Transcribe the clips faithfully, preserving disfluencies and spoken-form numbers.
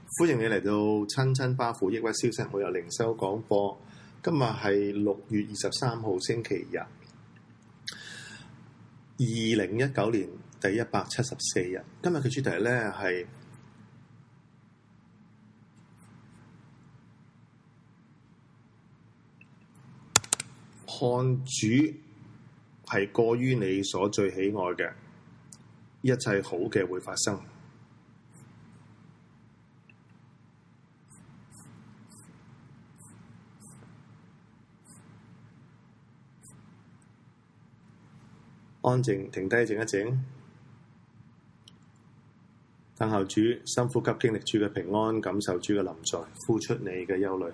歡迎你嚟到親親巴父抑鬱消失會有靈修廣播。今日係六月二十三號星期日，二零一九年第一百七十四日。今日嘅主題咧係看主係過於你所最喜愛嘅，一切好嘅會發生。安靜，停低，靜一靜，等候主，深呼吸，經歷主嘅平安，感受主嘅臨在，呼出你嘅憂慮。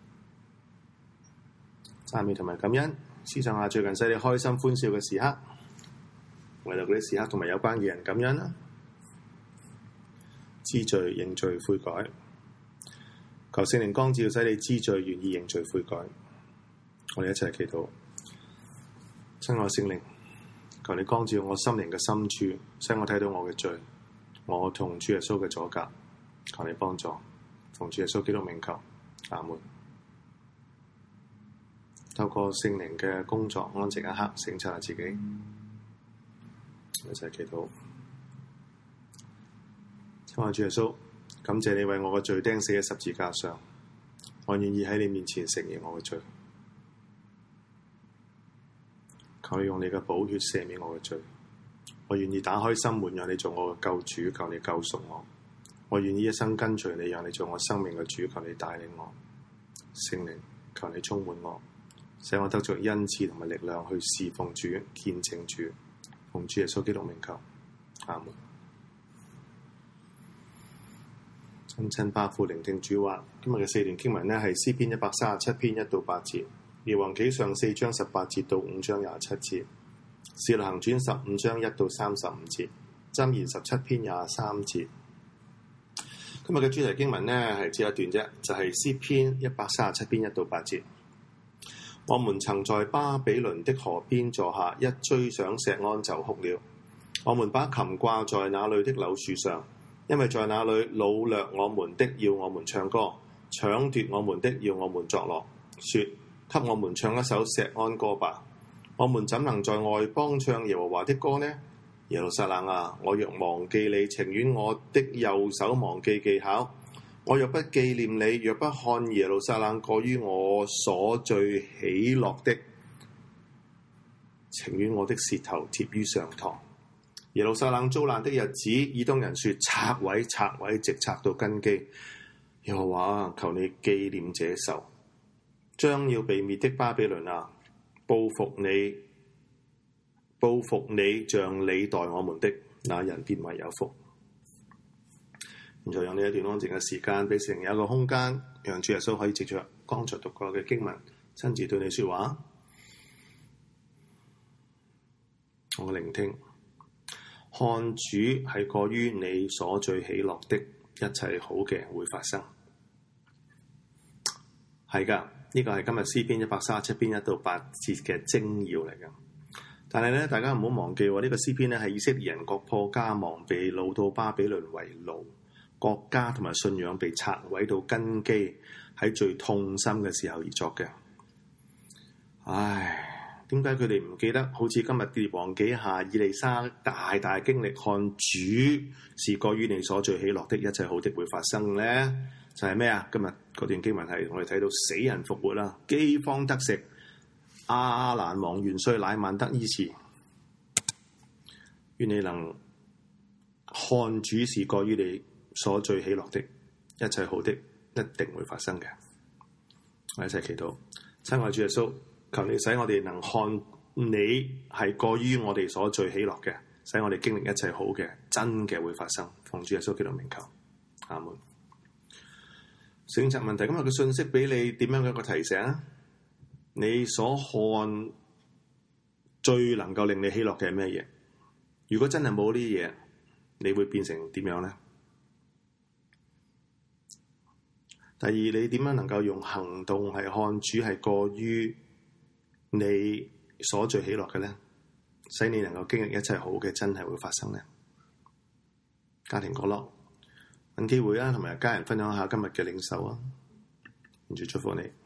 讚美同埋感恩，思想下最近使你開心歡笑嘅時刻，為咗嗰啲時刻同埋有關嘅人感恩啦。知罪、認罪、悔改，求聖靈光照，使你知罪、願意認罪悔改。我哋一齊祈禱，親愛聖靈，求你光照我心靈嘅深處，使我睇到我嘅罪，我同主耶穌嘅阻隔。求你幫助，奉主耶穌基督名求，阿門。透過聖靈嘅工作，安靜一刻，省察下自己，一齊祈禱。親愛主耶穌，感謝你為我嘅罪釘死喺十字架上，我願意喺你面前承認我嘅罪。求你用你嘅寶血赦免我嘅罪，我願意打開心門，讓你做我嘅救主，求你救贖我。我願意一生跟隨你，讓你做我生命嘅主，求你帶領我。聖靈，求你充滿我，使我得着恩賜同埋力量去侍奉主、見證主。奉主耶穌基督名求，阿門。親親巴父聆聽主話，今日嘅四段經文呢係詩篇一百三十七篇一到八節。列王紀上四章十八節到五章廿七節，使徒行傳十五章一到三十五節，箴言十七篇廿三節。今日嘅主題經文呢係只一段啫，就係、是、詩篇一百三十七篇一到八節。我們曾在巴比倫的河邊坐下，一追上錫安就哭了。我們把琴掛在那裏的柳樹上，因為在那裏擄掠我們的要我們唱歌，搶奪我們的要我們作樂，說：給我們唱一首錫安歌吧！我們怎能在外邦唱耶和華的歌呢？耶路撒冷啊，我若忘記你，情願我的右手忘記技巧。我若不紀念你，若不看耶路撒冷過於我所最喜樂的，情願我的舌頭貼於上膛。耶路撒冷遭難的日子，以東人說：拆毀，拆毀，直拆到根基。耶和華，求你紀念這仇。將要被滅的巴比倫啊，報復你，報復你像你待我們的那人便為有福。現在用呢一段安靜嘅時間，俾聖靈有一個空間，讓主耶穌可以藉着剛才讀過嘅經文，親自對你說話。我聆聽，看主係過於你所最喜樂的，一切好嘅會發生。係噶。呢個係今日詩篇一百三十七篇一到八節嘅精要嚟嘅，但係咧，大家唔好忘記喎，呢、這個詩篇咧係以色列人國破家亡，被擄到巴比倫為奴，國家同埋信仰被拆毀到根基，喺最痛心嘅時候而作嘅。唉，點解佢哋唔記得？好似今日列王紀下以利沙大大經歷，看主是過於你所最喜樂的，一切好的會發生咧？就係咩啊？今日嗰段經文係我哋睇到死人復活啦，饑荒得食，亞蘭王元帥乃縵得醫治。願你能看主是過於你所最喜樂的，一切好的一定會發生嘅。我哋一齊祈禱，親愛主耶穌，求你使我哋能看你係過於我哋所最喜樂嘅，使我哋經歷一切好嘅，真嘅會發生。奉主耶穌基督名求，阿門。省察問題，今日嘅信息俾你點樣嘅一個提醒啊？你所看最能夠令你喜樂嘅係咩嘢？如果真係冇呢啲嘢，你會變成點樣咧？第二，你點樣能夠用行動係看主係過於你所最喜樂嘅咧？使你能夠經歷一切好嘅，真係會發生咧？家庭角落， 揾機會啊，同埋家人分享下今日嘅領受啊，願主祝福你。